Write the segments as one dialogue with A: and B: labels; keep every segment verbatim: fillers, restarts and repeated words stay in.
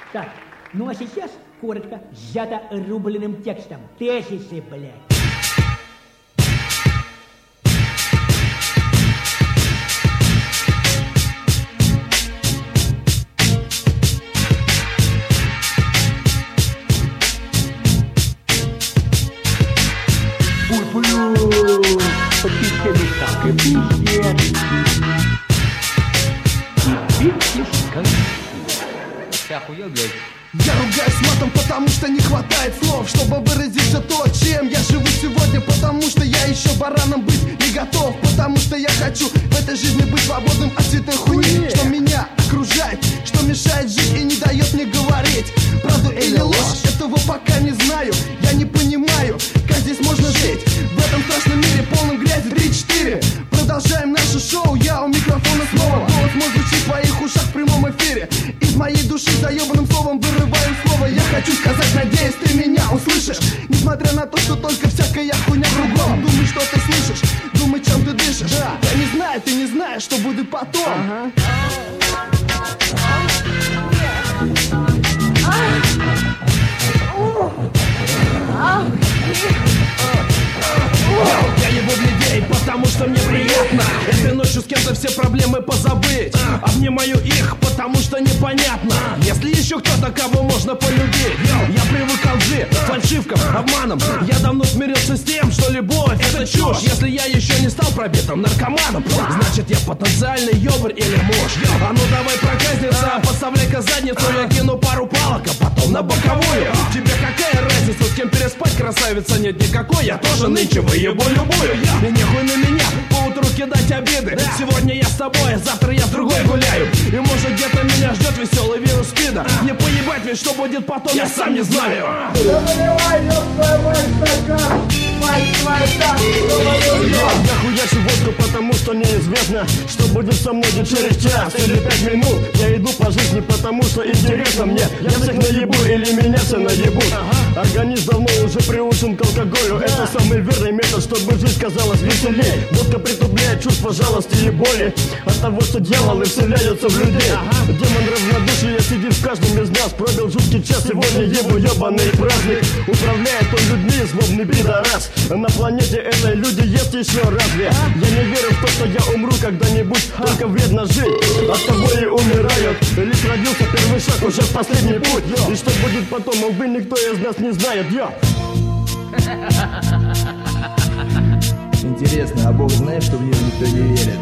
A: Так, ну а сейчас, коротко, сжато рубленым текстом. Тезисы, блядь. Бу-бу! Подписались так и пиздец. И пиздец.
B: Ты охуел, блядь?
C: Я ругаюсь матом, потому что не хватает слов, чтобы выразить все то, чем я живу сегодня. Потому что я еще бараном быть не готов. Потому что я хочу в этой жизни быть свободным от всей той хуйни, что меня окружает, что мешает жить и не дает мне говорить правду или ложь. Этого пока не знаю, я не понимаю, как здесь можно жить в этом страшном мире, полном грязи. Три-четыре. Продолжаем наше шоу, я у микрофона снова. Голос мой звучит в твоих ушах в прямом эфире. Из моей души заебанным словом вырываем слово. Я хочу сказать, надеюсь, ты меня услышишь. Несмотря на то, что только всякая хуйня кругом. Думай, что ты слышишь, думай, чем ты дышишь. Да. Я не знаю, ты не знаешь, что будет потом. Ага. Я ебу в людей, потому что мне приятно этой ночью с кем-то все проблемы позабыть. Обнимаю их, потому что непонятно, если еще кто-то, кого можно полюбить. Я привык к лжи, фальшивкам, обманам. Я давно смирился с тем, что любовь — это чушь. Если я еще не стал пробитым наркоманом, значит я потенциальный ёбарь или муж. А ну давай проказница, подставляй-ка задницу. Я кину пару палок, а потом на боковую. Тебе какая разница, с кем переспать, красавица, нет никакой. Я тоже нынче выебу любую. И нехуй на меня поутру кидать обиды. Сегодня я с тобой, а завтра я с другой гуляю. И может где-то меня ждет веселый вирус спида. Не поебать ведь, что будет потом, я сам не знаю. Я хуячу водку, потому что неизвестно, что будет со мной через час или пять минут. Я иду по жизни, потому что интересно мне. Я всех наебу или меня все наебут. Организм давно уже приучен к алкоголю. Это самый верный метод, чтобы жизнь казалась веселей. Водка притупляет чувство жалости и боли от того, что дьяволы вселяются в людей. Демон равнодушия сидит в каждом из нас. Пробил жуткий час, сегодня ебу ебаный праздник. Управляет он людьми, злобный пидорас. На планете этой люди есть еще разве? Я не верю в то, что я умру когда-нибудь. Только вредно жить, от того и умирают. Лишь родился первый шаг, уже в последний путь. И что будет потом, увы, никто из нас не знает. Йо!
D: Интересно, а Бог знает, что в него никто не верит?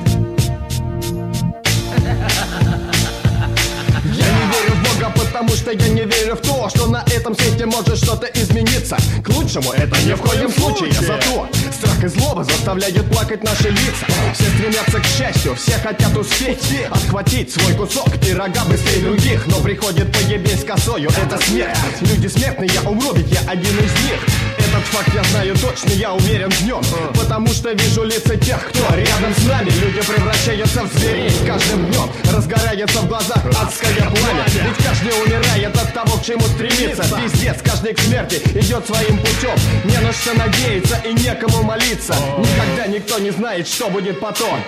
C: Я не верю в Бога, потому что я не верю в то, что на этом свете может что-то измениться. К лучшему это ни в коем случае. Зато страх и злоба заставляют плакать наши лица. Все стремятся к счастью, все хотят успеть отхватить свой кусок пирога быстрее других. Но приходит поебень с косою, это смерть. Люди смертные, я умру, ведь я один из них. Этот факт я знаю точно, я уверен в нем. Потому что вижу лица тех, кто рядом с нами. Люди превращаются в зверей с каждым днем. Разгорается в глазах адское пламя. Ведь каждый умирает от того, к чему стремится. Пиздец, каждый к смерти идет своим путем. Не на что надеяться и некому молиться. Никогда никто не знает, что будет потом.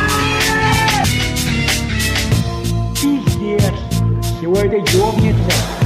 A: Пиздец. Всего это ёбнется.